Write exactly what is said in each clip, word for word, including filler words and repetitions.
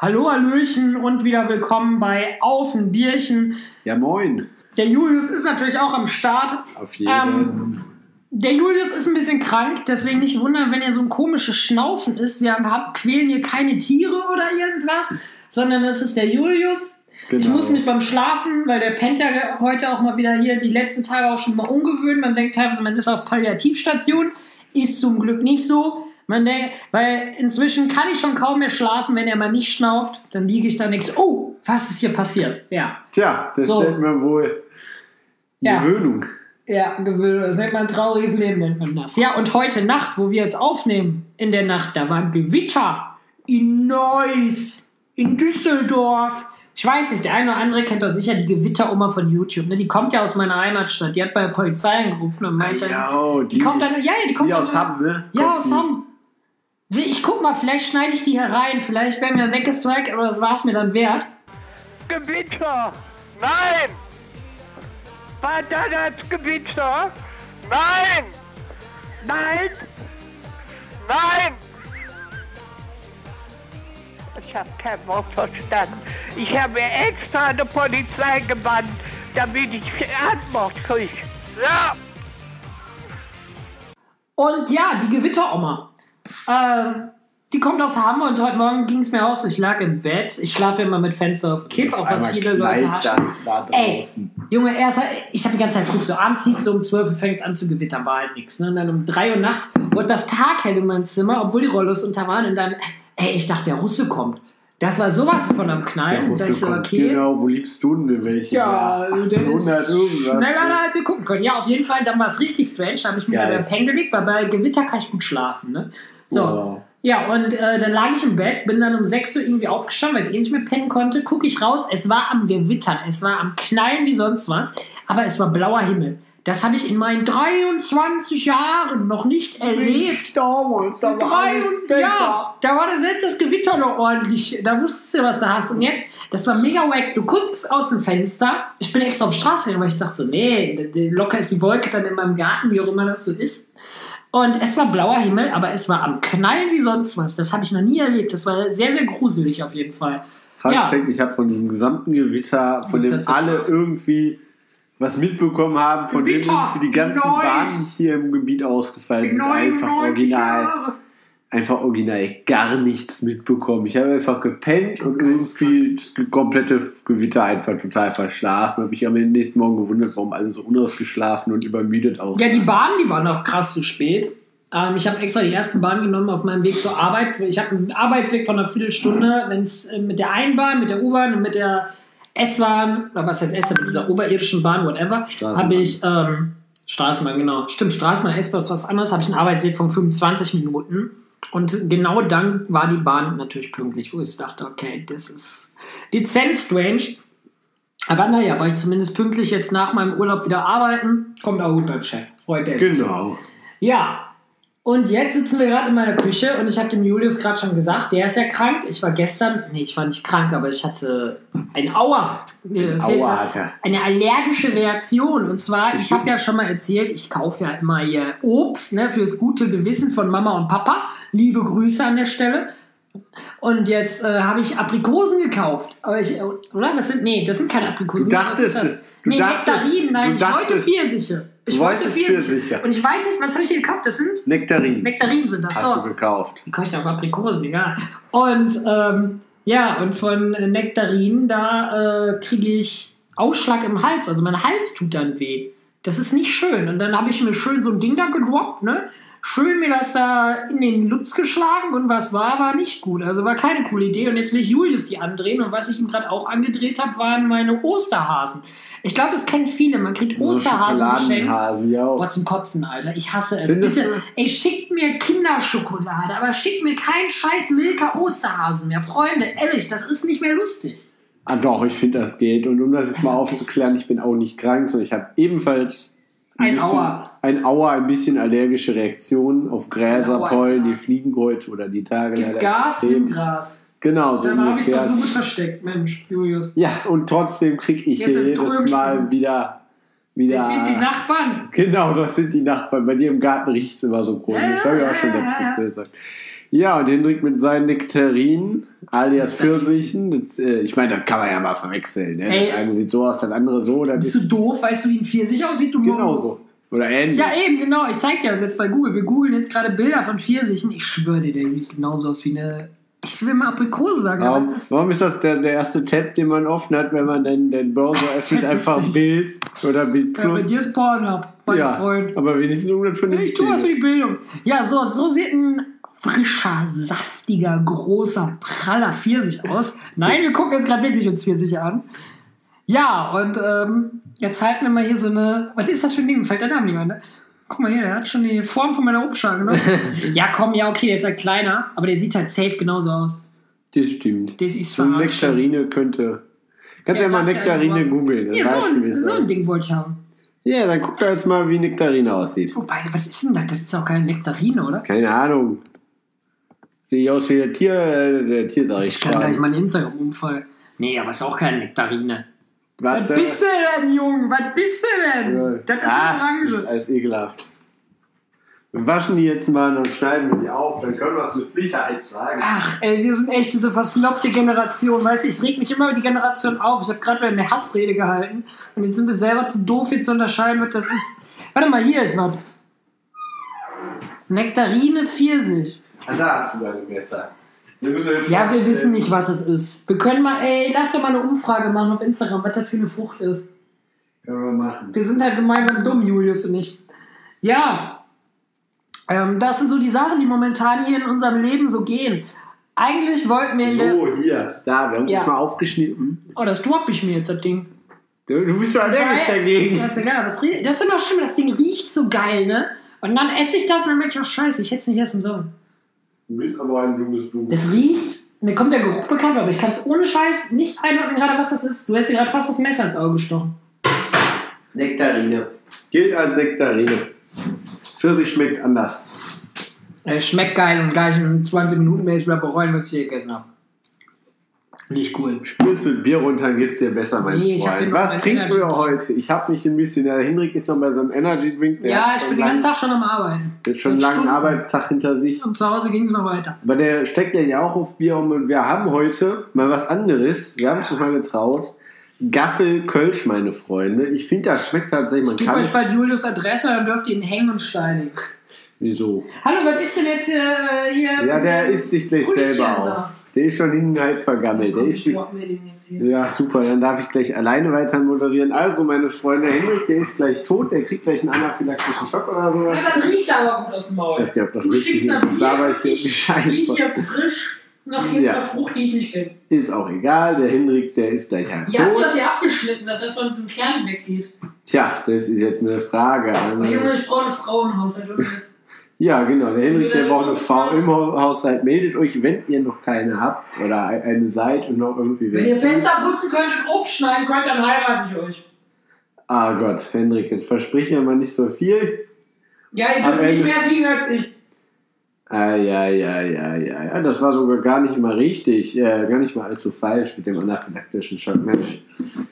Hallo, Hallöchen und wieder willkommen bei Auf ein Bierchen. Ja, moin. Der Julius ist natürlich auch am Start. Auf jeden Fall. Ähm, der Julius ist ein bisschen krank, deswegen nicht wundern, wenn er so ein komisches Schnaufen ist. Wir haben, quälen hier keine Tiere oder irgendwas, sondern es ist der Julius. Genau. Ich muss mich beim Schlafen, weil der pennt ja heute auch mal wieder hier, die letzten Tage auch schon mal umgewöhnen. Man denkt teilweise, man ist auf Palliativstation. Ist zum Glück nicht so. Man denkt, weil inzwischen kann ich schon kaum mehr schlafen, wenn er mal nicht schnauft. Dann liege ich da nichts. Oh, was ist hier passiert? Ja. Tja, das so. nennt man wohl ja. Gewöhnung. Ja, Gewöhnung. Das nennt man ein trauriges Leben, nennt man das. Ja, und heute Nacht, wo wir jetzt aufnehmen, in der Nacht, da war Gewitter in Neuss, in Düsseldorf. Ich weiß nicht, der eine oder andere kennt doch sicher die Gewitteroma von YouTube. Ne? Die kommt ja aus meiner Heimatstadt. Die hat bei der Polizei angerufen und meinte, ja, oh, die, die kommt dann, ja, die kommt die dann, aus Hamm, ne? Ja, kommt aus die. Hamm. Ich guck mal, vielleicht schneide ich die hier rein. Vielleicht werden wir weggestrikt, aber das war es mir dann wert. Gewitter! Nein! War da das Gewitter? Nein! Nein! Nein! Ich habe kein Wort verstanden. Ich habe extra eine Polizei gebannt, damit ich Antwort kriege. Ja! Und ja, die Gewitteroma. Ähm, die kommt aus Hamm und heute Morgen ging es mir auch so. Ich lag im Bett. Ich schlafe immer mit Fenster auf Kipp, auch was viele Leute haschen. Das da draußen. Ey, Junge, erst, ich habe die ganze Zeit geguckt, so abends hieß es so um zwölf Uhr fängt es an zu gewittern, war halt nichts. Ne? Und dann um drei Uhr nachts wurde das Tag hell in meinem Zimmer, obwohl die Rollos unter waren. Und dann, ey, ich dachte, der Russe kommt. Das war sowas von am Knallen. Der Russe so, kommt, okay. genau. Wo liebst du denn welche? Ja, der ist achthundert irgendwas. schneller, als wir gucken können. Ja, auf jeden Fall, dann war es richtig strange. Da habe ich mir Geil. beim Pen gelegt, weil bei Gewitter kann ich gut schlafen. Ne? So. Wow. Ja, und äh, dann lag ich im Bett, bin dann um sechs Uhr irgendwie aufgestanden, weil ich eh nicht mehr pennen konnte. Gucke ich raus, es war am Gewittern, es war am Knallen wie sonst was, aber es war blauer Himmel. Das habe ich in meinen dreiundzwanzig Jahren noch nicht erlebt. Damals, da war alles besser. Ja, da war das selbst das Gewitter noch ordentlich. Da wusstest du, was du hast. Und jetzt, das war mega wack. Du guckst aus dem Fenster. Ich bin extra auf die Straße gegangen, weil ich dachte so, nee, locker ist die Wolke dann in meinem Garten, wie auch immer das so ist. Und es war blauer Himmel, aber es war am Knallen wie sonst was. Das habe ich noch nie erlebt. Das war sehr, sehr gruselig auf jeden Fall. Fun Ja. Fact, ich habe von diesem gesamten Gewitter, von dem alle irgendwie was mitbekommen haben, von dem Gewitter, irgendwie die ganzen Neuss. Bahnen hier im Gebiet ausgefallen sind, einfach original, Jahre. einfach original gar nichts mitbekommen. Ich habe einfach gepennt und irgendwie das komplette Gewitter einfach total verschlafen. Habe mich am nächsten Morgen gewundert, warum alle so unausgeschlafen und übermüdet aussehen. Ja, die Bahn, die war noch krass zu spät. Ähm, ich habe extra die erste Bahn genommen auf meinem Weg zur Arbeit. Ich habe einen Arbeitsweg von einer Viertelstunde, wenn es äh, mit der Einbahn, mit der U-Bahn und mit der S-Bahn, oder was heißt S-Bahn, mit dieser oberirdischen Bahn, whatever, habe ich, ähm, Straßenbahn, genau, stimmt, Straßenbahn, S-Bahn ist was anderes, habe ich einen Arbeitsweg von fünfundzwanzig Minuten und genau dann war die Bahn natürlich pünktlich, wo ich dachte, okay, das ist dezent strange, aber naja, war ich zumindest pünktlich jetzt nach meinem Urlaub wieder arbeiten, kommt auch gut beim Chef, freut er sich. Genau. Ja, und jetzt sitzen wir gerade in meiner Küche und ich habe dem Julius gerade schon gesagt, der ist ja krank. Ich war gestern, nee, ich war nicht krank, aber ich hatte ein Aua. Ein Aua hat er. Eine allergische Reaktion. Und zwar, ich habe ja schon mal erzählt, ich kaufe ja immer hier Obst, ne, fürs gute Gewissen von Mama und Papa. Liebe Grüße an der Stelle. Und jetzt äh, habe ich Aprikosen gekauft. Aber ich, oder? Was sind? Nee, das sind keine Aprikosen. Du dachtest Was ist es. Du nee, dachtest, Nektarinen, nein, du ich dachtest, wollte Pfirsiche. Ich wollte Pfirsiche. Pfirsiche. Und ich weiß nicht, was habe ich hier gekauft? Das sind Nektarinen. Nektarinen sind das. Hast so. du gekauft. Die kosten auch Aprikosen, egal. Und ähm, ja, und von äh, Nektarinen, da äh, kriege ich Ausschlag im Hals. Also mein Hals tut dann weh. Das ist nicht schön. Und dann habe ich mir schön so ein Ding da gedroppt, ne? Schön mir das da in den Lutz geschlagen und was war, war nicht gut. Also war keine coole Idee. Und jetzt will ich Julius die andrehen. Und was ich ihm gerade auch angedreht habe, waren meine Osterhasen. Ich glaube, das kennen viele. Man kriegt So Osterhasen geschenkt. Schokoladenhasen, ja. Boah, zum Kotzen, Alter. Ich hasse es. Findest Bitte, du? ey, schickt mir Kinderschokolade, aber schickt mir keinen scheiß Milka Osterhasen mehr. Freunde, ehrlich, das ist nicht mehr lustig. Ah doch, ich finde, das geht. Und um das jetzt mal aufzuklären, ich bin auch nicht krank, sondern ich habe ebenfalls Ein bisschen, Auer. Ein Auer, ein bisschen allergische Reaktionen auf Gräser, Ein Auer, Pollen, ja. die fliegen heute oder die Tage. Gib leider Gas extrem. im Gras. Genau, so Dann habe ich es doch ungefähr. so gut versteckt, Mensch, Julius. Ja, und trotzdem kriege ich Jetzt hier ist jedes Strömsturm. Mal wieder, wieder... Das sind die Nachbarn. Genau, das sind die Nachbarn. Bei dir im Garten riecht es immer so komisch. Ja, Das habe ich ja, auch schon ja, letztens ja. gesagt. Ja, und Hendrik mit seinen Nektarinen, alias Pfirsichen. Das, äh, ich meine, das kann man ja mal verwechseln. Ne? Ey. Das eine sieht so aus, das andere so. Das Bist du doof? Weißt du, wie ein Pfirsich aussieht? Du genau Mongo? so. Oder ähnlich. Ja, eben, genau. Ich zeig dir das jetzt bei Google. Wir googeln jetzt gerade Bilder von Pfirsichen. Ich schwöre dir, der sieht genauso aus wie eine... Ich will mal Aprikose sagen, aber Warum, es ist... warum ist das der, der erste Tab, den man offen hat, wenn man den, den Browser öffnet? Einfach Bild oder Bild Ja, bei Plus? dir ist Pornhub, mein Ja, Freund. aber wenigstens irgendwas von Ich tue was für die Bildung. Ja, so, so sieht ein frischer, saftiger, großer, praller Pfirsich aus. Nein, wir gucken jetzt gerade wirklich uns Pfirsiche an. Ja, und ähm, jetzt halten wir mal hier so eine... Was ist das für ein Ding? Mir fällt der Name nicht an, ne? Guck mal hier, der hat schon die Form von meiner Umschlag, ne? Ja, komm, ja, okay, der ist halt kleiner, aber der sieht halt safe genauso aus. Das stimmt. Das ist so eine verarschen. Nektarine könnte... Kannst ja, Ja, mal das ist Nektarine einfach- googeln. dann Ja, weißt so du, wie ein, es so ein aussieht. Ding wollte ich haben. Ja, dann guck doch jetzt mal, wie Nektarine aussieht. Wobei, was ist denn das? Das ist auch keine Nektarine, oder? Keine Ahnung. Sehe ich aus wie der Tier... Äh, der Tier, sag ich Ich kann gleich mal einen Instagram-Unfall. Nee, aber ist auch keine Nektarine. Was Warte. bist du denn, Junge? Was bist du denn? Ja. Das ist ah, eine das ist Orange. alles ekelhaft. Wir waschen die jetzt mal und dann schneiden wir die auf. Dann können wir es mit Sicherheit sagen. Ach, ey, wir sind echt diese versnobte Generation. Weißt du, ich reg mich immer über die Generation auf. Ich habe gerade wieder eine Hassrede gehalten. Und jetzt sind wir selber zu doof, hier zu unterscheiden, was das ist. Warte mal, hier ist was. Nektarine Pfirsich. Ah, da hast du deine Messer. Ja, wir wissen nicht, was es ist. Wir können mal, ey, lass doch mal eine Umfrage machen auf Instagram, was das für eine Frucht ist. Können wir machen. Wir sind halt gemeinsam dumm, Julius und ich. Ja, ähm, das sind so die Sachen, die momentan hier in unserem Leben so gehen. Eigentlich wollten wir in der... So, hier, da, wir haben es Ja. jetzt mal aufgeschnitten. Oh, das dropp ich mir jetzt, das Ding. Du, du bist doch allergisch Weil- dagegen. Das ist ja geil. Das, riecht- das ist immer schlimm, das Ding riecht so geil, ne? Und dann esse ich das und dann merke ich, oh scheiße, ich hätte es nicht essen sollen. Du bist aber ein dummes Du. Das riecht, mir kommt der Geruch bekannt, aber ich kann es ohne Scheiß nicht einordnen gerade, was das ist. Du hast dir gerade fast das Messer ins Auge gestochen. Nektarine. Gilt als Nektarine. Pfirsich schmeckt anders. Es schmeckt geil und gleich in zwanzig Minuten werde ich wieder bereuen, was ich hier gegessen habe. Nicht cool. Spülst mit Bier runter, dann geht's dir besser, mein Nee, ich hab Freund. hier noch Was einen trinken wir Energy-Drink. heute? Ich habe mich ein bisschen... Der Hendrik ist noch bei seinem Energy Drink. Der Ja, hat ich schon bin den ganzen lang- Tag schon am Arbeiten. Der hat schon einen Seit langen Stunden. Arbeitstag hinter sich. Und zu Hause ging es noch weiter. Aber der steckt ja auch auf Bier um und wir haben heute mal was anderes. Wir haben uns mal getraut. Gaffel Kölsch, meine Freunde. Ich finde, das schmeckt tatsächlich. Man Ich gebe kann euch es. bei Julius Adresse, dann dürft ihr ihn hängen und steinigen. Wieso? Hallo, was ist denn jetzt äh, hier? Ja, der isst sich gleich Früchtchen selber da. auf. Der ist schon hinten halb vergammelt. Der Komm, isst ich sich. schnapp mir den jetzt hier. Ja, super. Dann darf ich gleich alleine weiter moderieren. Also, meine Freunde, Hendrik, der ist gleich tot. Der kriegt gleich einen anaphylaktischen Schock oder sowas. Ja, dann riecht er aber gut aus dem Maul. Ich weiß nicht, ob das du richtig schickst ist. nach Das laber Bier, ich hier ich wie Scheiße. riech hier frisch nach irgendeiner Ja. Frucht, die ich nicht kenne. Ist auch egal. Der Hendrik, der ist gleich halt Wie hast du tot. das hier abgeschnitten, dass das sonst im Kern weggeht? Tja, das ist jetzt eine Frage. Aber Junge, ich brauche eine Frau im Haushalt. oder was? Ja, genau. Der Hendrik, der Wieder braucht eine Frau Frau. im Haushalt. Meldet euch, wenn ihr noch keine habt oder eine seid und noch irgendwie Wenn ihr welche. Fenster putzen könnt und Obst schneiden könnt, dann heirate ich euch. Ah Gott, Hendrik, jetzt versprich mir mal nicht so viel. Ja, ihr Am dürft nicht Ende- mehr wiegen als ich. Ah, ja, ja, ja, ja, ja. Das war sogar gar nicht mal richtig. Äh, gar nicht mal allzu falsch mit dem anaphylaktischen Schock. Mensch.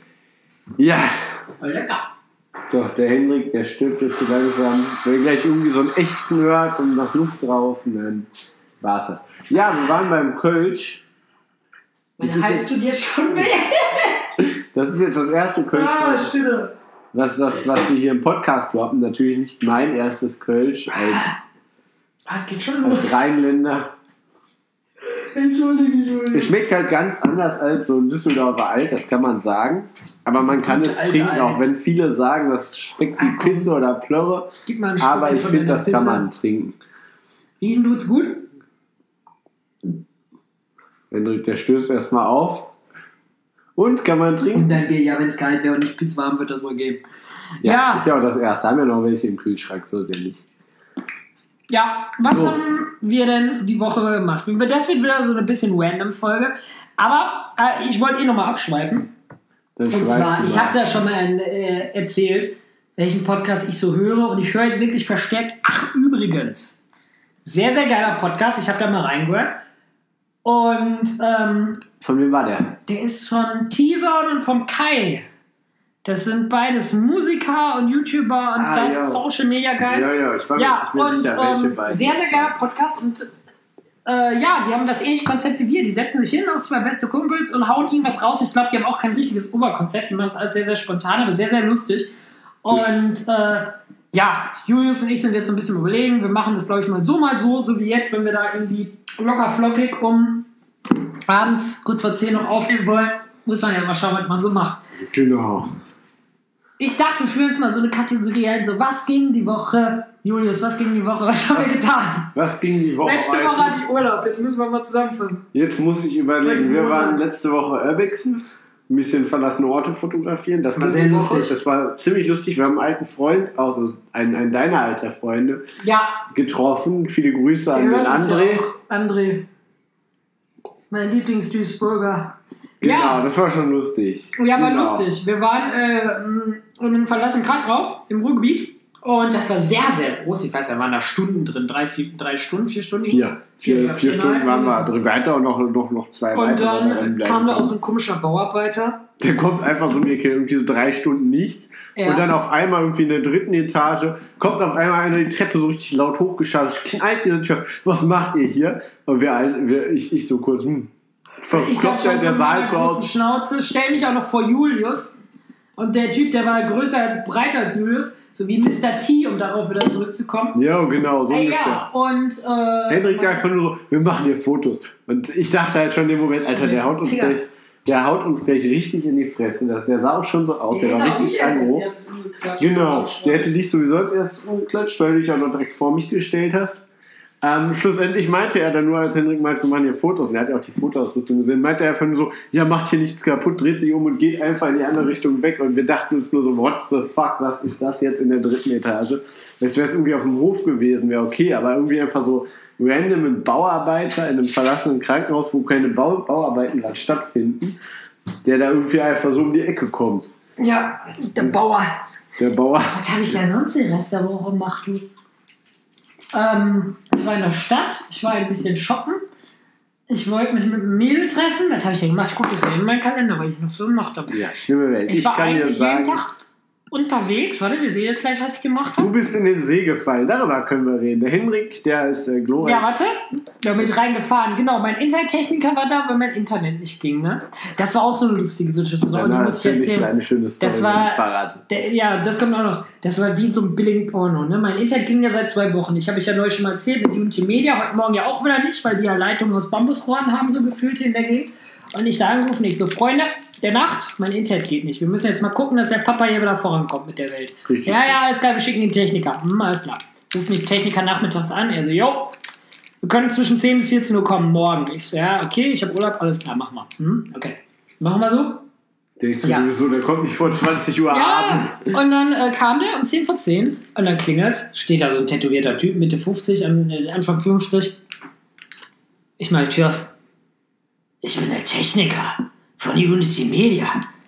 Ja. Voll lecker. So, der Hendrik, der stirbt jetzt so langsam. Wenn ihr gleich irgendwie so ein Ächzen hört und noch Luft drauf, und dann war's das. Ja, wir waren beim Kölsch. Das Meine ist, Hals jetzt, tut jetzt schon weh. das ist jetzt das erste Kölsch, Ah, was, shit. was, was, was wir hier im Podcast droppen. Natürlich nicht mein erstes Kölsch als, Ah, geht schon als los. Rheinländer. Entschuldige, Es Julius. schmeckt halt ganz anders als so ein Düsseldorfer Alt, das kann man sagen. Aber man kann Gute es alte trinken, Alt. auch wenn viele sagen, das schmeckt wie Ah, komm. Pisse oder Plörre. Gib mal einen Aber Stückchen ich von finde, deiner das kann Pisse. man trinken. Riechen tut's gut? Hendrik, der stößt erstmal auf. Und kann man trinken? Und dein Bier, ja, wenn es kalt wäre und nicht pisswarm, wird das wohl geben. Ja, Ja. ist ja auch das erste. Haben wir noch welche im Kühlschrank, so ist ja nicht. Ja, was So. haben wir denn die Woche gemacht? Das wird wieder so eine bisschen random Folge. Aber äh, ich wollte eh nochmal abschweifen. Dann Und schweif zwar, du ich mal. habe ja schon mal äh, erzählt, welchen Podcast ich so höre. Und ich höre jetzt wirklich verstärkt. Ach, übrigens. Sehr, sehr geiler Podcast. Ich habe da mal reingehört. Und ähm, Von wem war der? der ist von T-Zone und von Kai. Das sind beides Musiker und YouTuber und Ah, das ja. Social Media Guys. Ja, ja, ich war mir Ja, nicht mehr und sicher, welche ähm, beiden. sehr, sehr geiler Podcast und Äh, ja, die haben das ähnliche Konzept wie wir. Die setzen sich hin, auch zwei beste Kumpels und hauen irgendwas raus. Ich glaube, die haben auch kein richtiges Oberkonzept. Die machen das alles sehr, sehr spontan, aber sehr, sehr lustig. Und äh, ja, Julius und ich sind jetzt so ein bisschen überlegen. Wir machen das, glaube ich, mal so, mal so, so wie jetzt, wenn wir da irgendwie locker flockig um abends kurz vor zehn noch aufnehmen wollen. Muss man ja mal schauen, was man so macht. Genau. Ich dachte, wir führen uns mal so eine Kategorie ein, so was ging die Woche? Julius, was ging die Woche? Was haben wir getan? Was ging die Woche? Letzte Woche hatte ich Urlaub, jetzt müssen wir mal zusammenfassen. Jetzt muss ich überlegen, wir waren letzte Woche Urbexen, ein bisschen verlassene Orte fotografieren. Das war sehr lustig. Das war ziemlich lustig. Wir haben einen alten Freund, also einen, einen deiner alter Freunde, ja. getroffen. Viele Grüße an den André. Ja André. Mein Lieblings-Duisburger. Genau, ja. Das war schon lustig. Ja, war genau. lustig. Wir waren äh, in einem verlassenen Krankenhaus im Ruhrgebiet und das war sehr, sehr groß. Ich weiß, da waren da Stunden drin. Drei, vier, drei Stunden, vier Stunden? Vier. Vier, vier, vier Stunden waren wir drin. Weiter und noch, noch, noch zwei und weitere. Und dann kam da auch so ein komischer Bauarbeiter. Der kommt einfach so um die Ecke, irgendwie so drei Stunden nichts. Ja. Und dann auf einmal irgendwie in der dritten Etage kommt auf einmal einer die Treppe so richtig laut hochgeschaltet, knallt diese Tür. Was macht ihr hier? Und wir, wir ich, ich so kurz, hm. Ich dachte schon, der Saal so aus. Schnauze, stell mich auch noch vor Julius. Und der Typ, der war größer als breiter als Julius, so wie Mister T, um darauf wieder zurückzukommen. Ja, genau, so äh, ungefähr. Ja, und äh, Hendrik da einfach nur so, wir machen hier Fotos. Und ich dachte halt schon in dem Moment, Alter, der haut uns gleich, der haut uns gleich richtig in die Fresse. Der, der sah auch schon so aus, der, der war richtig aggro. Genau, der hätte dich sowieso als erstes umgeklatscht, weil du dich auch noch direkt vor mich gestellt hast. Ähm, schlussendlich meinte er dann nur, als Hendrik meinte, wir machen hier Fotos, und er hat ja auch die Fotoausrüstung gesehen, meinte er einfach nur so, ja, macht hier nichts kaputt, dreht sich um und geht einfach in die andere Richtung weg. Und wir dachten uns nur so, what the fuck, was ist das jetzt in der dritten Etage? Das wäre es irgendwie auf dem Hof gewesen, wäre okay, aber irgendwie einfach so random ein Bauarbeiter in einem verlassenen Krankenhaus, wo keine Bau- Bauarbeiten gerade stattfinden, der da irgendwie einfach so um die Ecke kommt. Ja, der Bauer. Der Bauer. Was habe ich denn sonst den Rest der Woche gemacht, du? Ähm, ich war in der Stadt, ich war ein bisschen shoppen. Ich wollte mich mit einem Mädel treffen. Was habe ich denn gemacht? Ich gucke das mal in meinen Kalender, weil ich noch so gemacht habe. Ja, schlimme Welt. Ich, ich war kann eigentlich dir sagen, jeden Tag unterwegs. Warte, wir sehen jetzt gleich, was ich gemacht habe. Du bist in den See gefallen, darüber können wir reden. Der Henrik, der ist äh, glorreich. Ja, warte. Da bin ich reingefahren. Genau, mein Internettechniker war da, weil mein Internet nicht ging. Ne? Das war auch so eine lustige Situation. Die muss ich erzählen. Eine schöne Story das war, mit dem Fahrrad. Der, ja, das kommt auch noch. Das war wie so ein billigen Porno. Ne? Mein Internet ging ja seit zwei Wochen. Ich habe euch ja neulich schon mal erzählt mit Unity Media. Heute Morgen ja auch wieder nicht, weil die ja Leitungen aus Bambusrohren haben, so gefühlt hier in der Gegend. Und ich da angerufen, ich so, Freunde, der Nacht, mein Internet geht nicht. Wir müssen jetzt mal gucken, dass der Papa hier wieder vorankommt mit der Welt. Richtig. Ja, ja, alles klar, wir schicken den Techniker. Hm, alles klar. Ruft mich Techniker nachmittags an. Er so, jo, wir können zwischen zehn bis vierzehn Uhr kommen, morgen. Ich so, ja, okay, ich habe Urlaub, alles klar, mach mal. Hm, okay. Machen wir so? Denkst du ja. sowieso, der kommt nicht vor zwanzig Uhr ja, abends. Und dann äh, kam der um zehn vor zehn und dann klingelt's. Steht da so ein tätowierter Typ, Mitte fünfzig, Anfang fünfzig. Ich meine, Tja, ich bin der Techniker von Unity Media.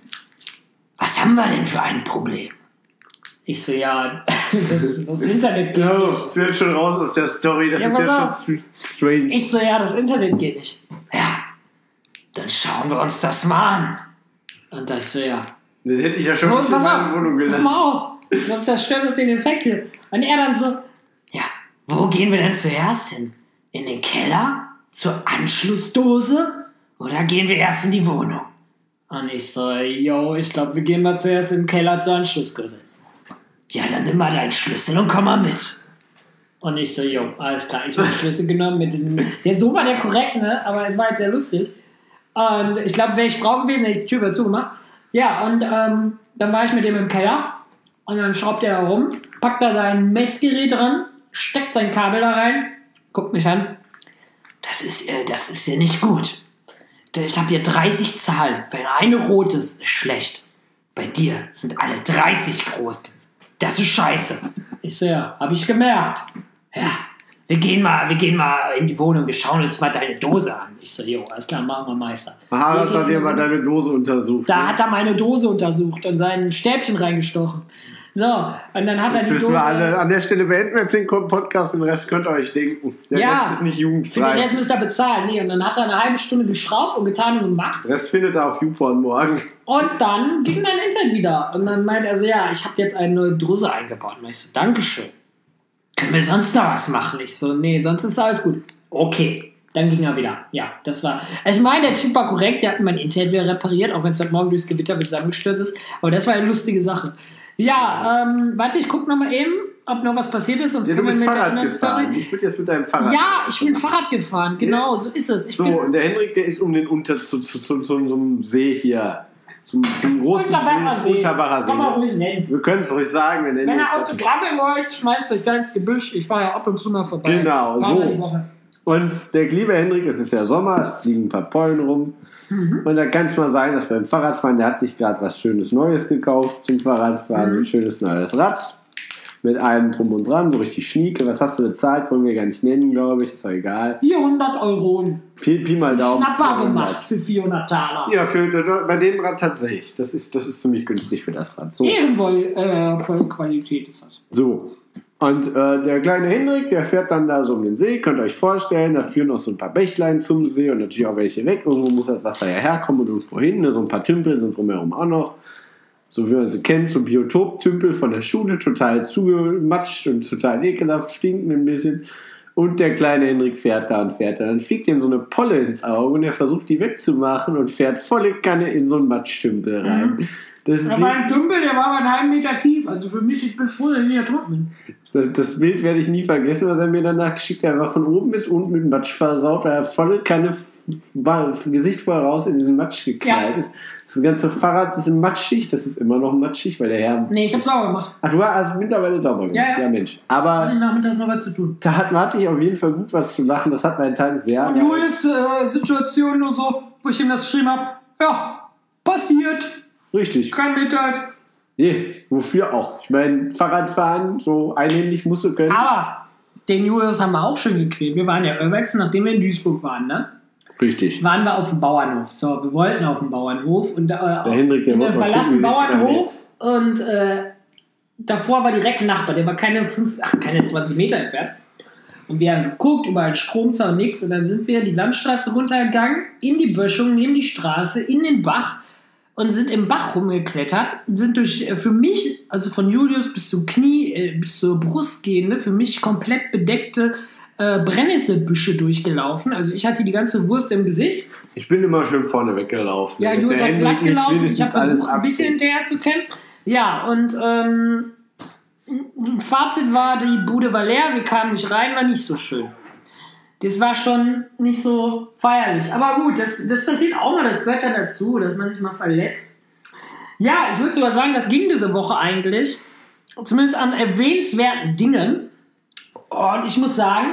Was haben wir denn für ein Problem? Ich so, ja, das, das Internet geht ja, nicht. Ich bin schon raus aus der Story, das ja, ist ja auf. schon strange. Ich so, ja, das Internet geht nicht. Ja, dann schauen wir uns das mal an. Und da ich so, ja. Das hätte ich ja schon Und nicht in meiner Wohnung gelassen. Wow, sonst zerstört das den Effekt hier. Und er dann so, ja, wo gehen wir denn zuerst hin? In den Keller? Zur Anschlussdose? Oder gehen wir erst in die Wohnung? Und ich so, yo, ich glaube, wir gehen mal zuerst in den Keller zur Anschlussdose. Ja, dann nimm mal deinen Schlüssel und komm mal mit. Und ich so, yo, alles klar, ich habe den Schlüssel genommen mit diesem, der so war der korrekt, ne? Aber es war jetzt sehr lustig. Und ich glaube, wäre ich Frau gewesen, hätte ich die Tür wieder zugemacht. Ja, und ähm, dann war ich mit dem im Keller und dann schraubt er da rum, packt da sein Messgerät dran, steckt sein Kabel da rein, guckt mich an. Das ist, äh, das ist ja nicht gut. Ich habe hier dreißig Zahlen. Wenn eine rot ist, ist schlecht. Bei dir sind alle dreißig groß. Das ist scheiße. Ich so, ja, hab ich gemerkt. Ja, wir gehen mal, wir gehen mal in die Wohnung, wir schauen uns mal deine Dose an. Ich so, jo, alles klar, machen wir, Meister. Aha, hat er mal deine Dose untersucht. Da hat er meine Dose untersucht und sein Stäbchen reingestochen. So, und dann hat jetzt er die Dose... Wir alle, an der Stelle beenden wir jetzt den Podcast, den Rest könnt ihr euch denken. Der ja, Rest ist nicht jugendfrei. Für den Rest müsst ihr bezahlen. Nee, und dann hat er eine halbe Stunde geschraubt und getan und gemacht. Den Rest findet er auf YouPorn morgen. Und dann ging mein Internet wieder. Und dann meint er so, ja, ich habe jetzt eine neue Dose eingebaut. Und ich so, Dankeschön. Können wir sonst noch was machen? Ich so, nee, sonst ist alles gut. Okay, Dann ging er wieder. Ja, das war. Also ich meine, der Typ war korrekt, der hat mein Internet wieder repariert, auch wenn es heute Morgen durchs Gewitter mit zusammengestürzt ist. Aber das war eine lustige Sache. Ja, ähm, warte, ich gucke nochmal eben, ob noch was passiert ist, sonst Ja, können du wir bist mit der Fahrrad anderen gefahren. Story. Ich würde jetzt mit deinem Fahrrad. Ja, ich bin Fahrrad gefahren, genau, so ist es. Ich so, bin und der Henrik, der ist um den Unter zu, zu, zu, zu, zu so einem See hier. Zum, zum großen Unterbacher See. See. Unterbacher See. Kann man ruhig nennen. Wir können es ruhig sagen. Wir nennen Wenn ihr es- Autogramme wollt, schmeißt euch da ins Gebüsch. Ich fahre ja ab und zu mal vorbei. Genau, Einmal so. die Woche. Und der liebe Henrik, es ist ja Sommer, es fliegen ein paar Pollen rum. Mhm. Und da kann es mal sein, dass beim Fahrradfahren, der hat sich gerade was Schönes Neues gekauft zum Fahrradfahren. Mhm. Ein schönes neues Rad. Mit allem drum und dran, so richtig schnieke. Was hast du bezahlt? Wollen wir gar nicht nennen, glaube ich. Ist auch egal. vierhundert Euro. Pi, Pi mal Daumen. Schnapper gemacht für vierhundert Taler. Ja, für, bei dem Rad tatsächlich. Das ist, das ist ziemlich günstig für das Rad. So. Ehrenvoll äh, voll Qualität ist das. So. Und äh, der kleine Hendrik, der fährt dann da so um den See, könnt ihr euch vorstellen, da führen auch so ein paar Bächlein zum See und natürlich auch welche weg. Irgendwo muss das Wasser ja herkommen und irgendwo hin. Ne? So ein paar Tümpel sind drumherum auch noch. So wie man sie kennt, so Biotop-Tümpel von der Schule, total zugematscht und total ekelhaft, stinken ein bisschen. Und der kleine Hendrik fährt da und fährt da. Dann fliegt ihm so eine Polle ins Auge und er versucht die wegzumachen und fährt volle Kanne in so einen Matschtümpel rein. Mhm. Das Da war ein Dümpel, der war aber einen halben Meter tief. Also für mich, ich bin froh, dass ich nicht ertrunken bin. Das, das Bild werde ich nie vergessen, was er mir danach geschickt hat. Er war von oben bis unten mit Matsch versaut, weil er volle Kanne war Gesicht vorher raus in diesen Matsch geknallt Ja. ist. Das ganze Fahrrad ist matschig, das ist immer noch matschig, weil der Herr... Nee, ich hab's sauber gemacht. Ach, du hast mittlerweile sauber gemacht. Ja, ja. Mensch. Hatte Aber ich nachmittags noch was zu tun. da hat, hatte ich auf jeden Fall gut was zu lachen. Das hat meinen Tag sehr... Und Julius äh, Situation nur so, wo ich ihm das geschrieben hab. Ja, passiert. Richtig. Kein Mitleid. Nee, wofür auch? Ich meine, Fahrradfahren, so einhändig musst du können. Aber den Julius haben wir auch schon gequält. Wir waren ja Urbex, nachdem wir in Duisburg waren, ne? Richtig. Waren wir auf dem Bauernhof. So, wir wollten auf dem Bauernhof und äh, Der Hendrik, der in wollte einem mal verlassenen gucken, wie sich's Bauernhof und äh, davor war direkt ein Nachbar, der war keine, fünf, ach, keine zwanzig Meter entfernt. Und wir haben geguckt, überall Stromzaun, nix. Und dann sind wir die Landstraße runtergegangen, in die Böschung, neben die Straße, in den Bach und sind im Bach rumgeklettert. Sind durch, äh, für mich, also von Julius bis zum Knie, äh, bis zur Brust gehende, für mich komplett bedeckte äh, Brennnesselbüsche durchgelaufen. Also ich hatte die ganze Wurst im Gesicht. Ich bin immer schön vorne weggelaufen. Ja, Damit Julius der hat Hendrik glatt nicht gelaufen. Ich wenigstens habe alles versucht, ein bisschen abkriegt. hinterher zu kämpfen. Ja, und ähm, Fazit war, die Bude war leer, wir kamen nicht rein, war nicht so schön. Das war schon nicht so feierlich. Aber gut, das, das passiert auch mal, das gehört dann dazu, dass man sich mal verletzt. Ja, ich würde sogar sagen, das ging diese Woche eigentlich. Zumindest an erwähnenswerten Dingen. Und ich muss sagen,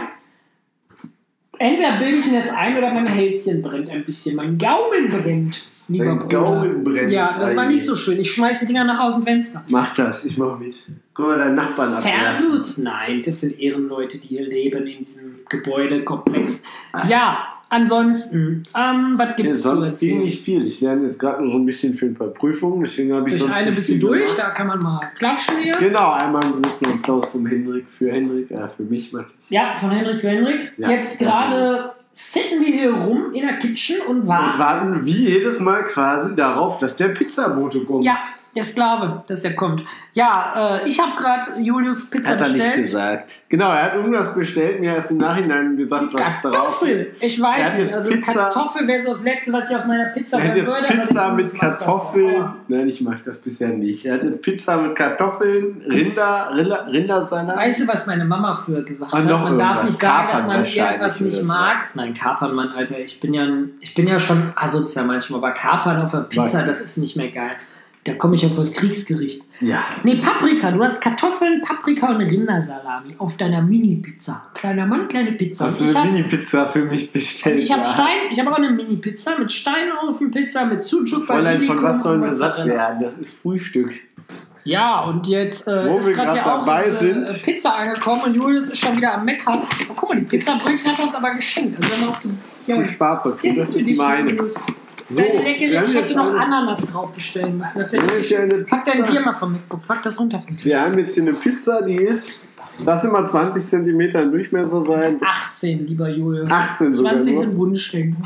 entweder bilde ich mir das ein oder mein Hälschen brennt ein bisschen. Mein Gaumen brennt, lieber Dein Bruder. Gaumen brennt. Ja, das war nicht so schön. Ich schmeiße die Dinger nach aus dem Fenster. Mach das, ich mach mit. Guck mal, deinen Nachbarn Sehr abwerfen. gut. Nein, das sind Ehrenleute, die hier leben in diesem Gebäudekomplex. Ja, ansonsten, ähm, was gibt Ja, es zu sonst ging erzählen? nicht viel. Ich lerne jetzt gerade nur so ein bisschen für ein paar Prüfungen, deswegen habe ich Durch sonst eine nicht bisschen viel durch, gemacht. da kann man mal klatschen hier. Genau, einmal einen großen Applaus vom Hendrik für Hendrik, äh, für mich. Ja, von Henrik für Henrik. Ja, Jetzt das gerade sitten wir hier rum in der Kitchen und Und warten. warten wie jedes Mal quasi darauf, dass der Pizzabote kommt. Ja, der Sklave, dass der kommt. Ja, äh, ich habe gerade Julius Pizza Hat er nicht bestellt. gesagt. Genau, er hat irgendwas bestellt, mir erst im Nachhinein gesagt, was drauf Kartoffel! ist. Ich Er weiß hat nicht, jetzt also Pizza- Kartoffel wäre so das Letzte, was ich auf meiner Pizza Er hat wollen jetzt würde. aber Pizza ich mit mag das auch. Kartoffeln. Aber Nein, ich mag das bisher nicht. Er hat jetzt Pizza mit Kartoffeln, Rinder, Rinder Rindersalat. Weißt du, was meine Mama früher gesagt Und hat? noch Man darf irgendwas. nicht sagen, dass Kapern man wahrscheinlich irgendwas nicht oder mag. sowas. Nein, Kapern, Mann, Alter. Ich bin ja, ein- ich bin ja schon asozial manchmal, aber Kapern auf der Pizza, Was? das ist nicht mehr geil. Da komme ich auf das Kriegsgericht. Ja. Nee, Paprika. Du hast Kartoffeln, Paprika und Rindersalami auf deiner Mini-Pizza. Kleiner Mann, kleine Pizza. Hast Und du ich eine hab- Mini-Pizza für mich bestellt? Ich habe Ja. Stein, ich habe aber eine Mini-Pizza mit Steinofenpizza, mit Sucuk, Fräulein, von was sollen wir und satt Mozzarella. werden? Das ist Frühstück. Ja, und jetzt äh, Wo ist wir gerade ja grad auch dabei diese, sind. äh, Pizza angekommen und Julius ist schon wieder am Meckern. Oh, guck mal, die Pizzabrötchen hat er uns aber geschenkt. Also wenn auch zu, Das ist zu Sparkosten. Das für ist dich, meine. Julius. So, Deine wir Leckerli, haben ich jetzt hätte noch eine- Ananas draufbestellen müssen. Das Wir wäre haben richtig jetzt eine schön. Pack dein Pizza. Bier mal vom MacBook, pack das runter vom Tisch. Wir haben jetzt hier eine Pizza, die ist, lass immer zwanzig Zentimeter im Durchmesser sein. achtzehn, lieber Julius. achtzehn sogar zwanzig nur. sind Wunschdenken.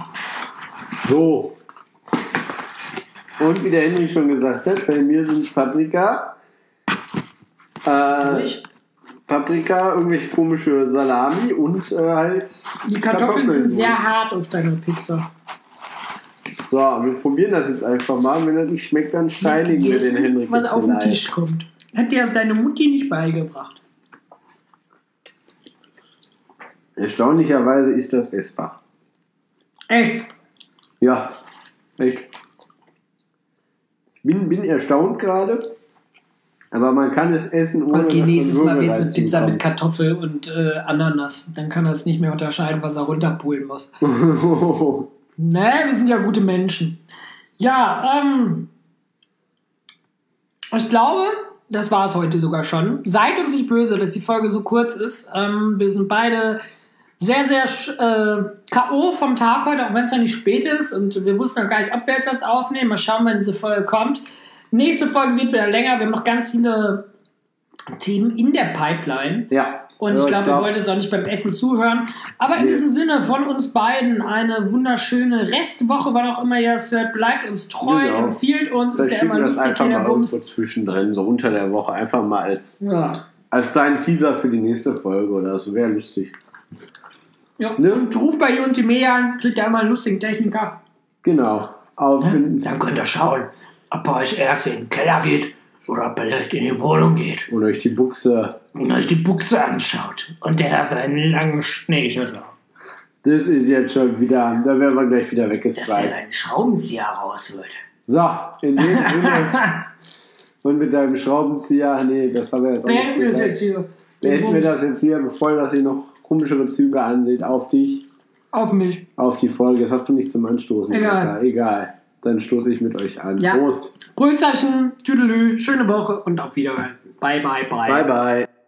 So. Und wie der Henrik schon gesagt hat, bei mir sind Paprika. Äh, Durch? Paprika, irgendwelche komische Salami und äh, halt. Die Kartoffeln, Kartoffeln sind sehr hart auf deiner Pizza. So, wir probieren das jetzt einfach mal. Wenn das nicht schmeckt, dann steinigen wir den Henrik. Was auf den Tisch kommt. Hat dir das deine Mutti nicht beigebracht? Erstaunlicherweise ist das essbar. Echt? Ja, echt. Ich bin, bin erstaunt gerade, aber man kann es essen ohne... Okay, nächstes Mal wird es eine Pizza kommt. mit Kartoffel und äh, Ananas. Dann kann er es nicht mehr unterscheiden, was er runterpulen muss. Ne, wir sind ja gute Menschen. Ja, ähm... ich glaube, das war es heute sogar schon. Seid uns nicht böse, dass die Folge so kurz ist. Ähm, wir sind beide sehr, sehr äh, K O vom Tag heute, auch wenn es noch nicht spät ist. Und wir wussten noch gar nicht, ob wir jetzt was aufnehmen. Mal schauen, wann diese Folge kommt. Nächste Folge wird wieder länger. Wir haben noch ganz viele Themen in der Pipeline. Ja. Und ich glaube, ihr wollt jetzt auch nicht beim Essen zuhören. Aber in nee. diesem Sinne von uns beiden eine wunderschöne Restwoche, wann auch immer ihr es hört. Bleibt uns treu, genau. Empfiehlt uns. Ist ja immer lustig, jeder Bums. So zwischendrin, so unter der Woche, einfach mal als, ja. als kleinen Teaser für die nächste Folge oder so. Wäre lustig. Ja. Ne? Und ruft bei Ultimea an, kriegt ja immer einen lustigen Techniker. Genau. Auf ja? Dann könnt ihr schauen, ob bei euch erst in den Keller geht oder ob er direkt in die Wohnung geht. Und euch die Buchse... Und euch die Buchse anschaut. Und der da seinen langen Schneeschlaf. Das ist jetzt schon wieder... Da werden wir gleich wieder weggestrikt. Dass er seinen Schraubenzieher rausholt. So, in dem Sinne... Und mit deinem Schraubenzieher... Nee, das haben wir jetzt auch nicht gesagt. Jetzt hier. Beenden wir das jetzt hier, bevor das hier noch komischere Züge ansieht. Auf dich. Auf mich. Auf die Folge. Das hast du nicht zum Anstoßen. Egal. Alter. Egal. Dann stoße ich mit euch an. Ja. Prost. Grüßerchen, Tüdelü, schöne Woche und auf Wiederhören. Bye, bye, bye. Bye, bye.